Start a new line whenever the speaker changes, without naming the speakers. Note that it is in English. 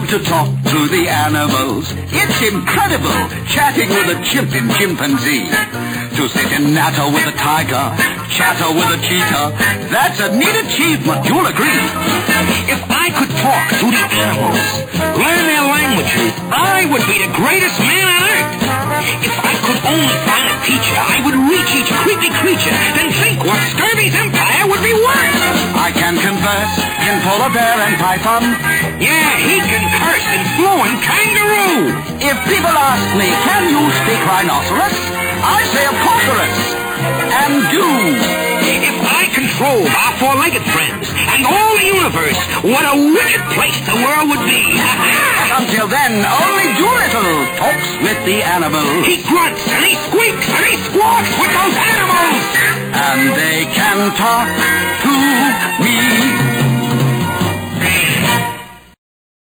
love to talk to the animals. It's incredible, chatting with a chimp and chimpanzee. To sit and natter with a tiger, chatter with a cheetah, that's a neat achievement, you'll agree. If I could talk to the animals, learn their languages, I would be the greatest man on earth. If I could only find a teacher, I would reach each creepy creature, then think what Scurvy's empire would be worth. I can converse in polar bear and python. Yeah, he can curse in fluent kangaroo. If people ask me, can you speak rhinoceros? I say, of course, and do. If I controlled our four-legged friends and all the universe, what a wicked place the world would be. Until then, only Doolittle talks with the animals. He grunts and he squeaks and he squawks with those animals. And they can talk